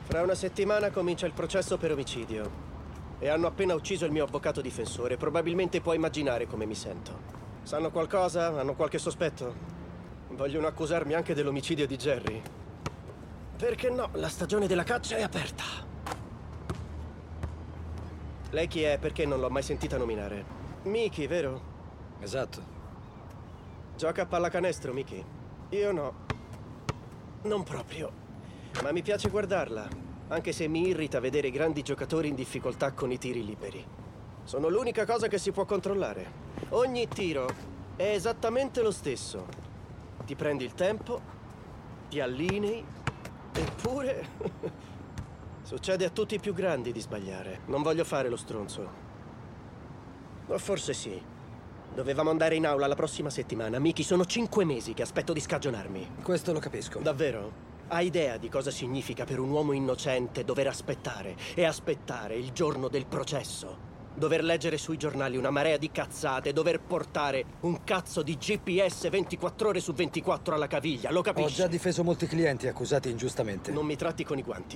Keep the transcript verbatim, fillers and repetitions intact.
Fra una settimana comincia il processo per omicidio. E hanno appena ucciso il mio avvocato difensore. Probabilmente puoi immaginare come mi sento. Sanno qualcosa? Hanno qualche sospetto? Vogliono accusarmi anche dell'omicidio di Jerry. Perché no? La stagione della caccia è aperta. Lei chi è? Perché non l'ho mai sentita nominare? Miki, vero? Esatto. Gioca a pallacanestro, Miki? Io no. Non proprio. Ma mi piace guardarla. Anche se mi irrita vedere i grandi giocatori in difficoltà con i tiri liberi. Sono l'unica cosa che si può controllare. Ogni tiro è esattamente lo stesso. Ti prendi il tempo, ti allinei, eppure... succede a tutti i più grandi di sbagliare. Non voglio fare lo stronzo. O forse sì. Dovevamo andare in aula la prossima settimana. Miki, sono cinque mesi che aspetto di scagionarmi. Questo lo capisco. Davvero? Hai idea di cosa significa per un uomo innocente dover aspettare e aspettare il giorno del processo? Dover leggere sui giornali una marea di cazzate, dover portare un cazzo di G P S ventiquattro ore su ventiquattro alla caviglia, lo capisci? Ho già difeso molti clienti accusati ingiustamente. Non mi tratti con i guanti.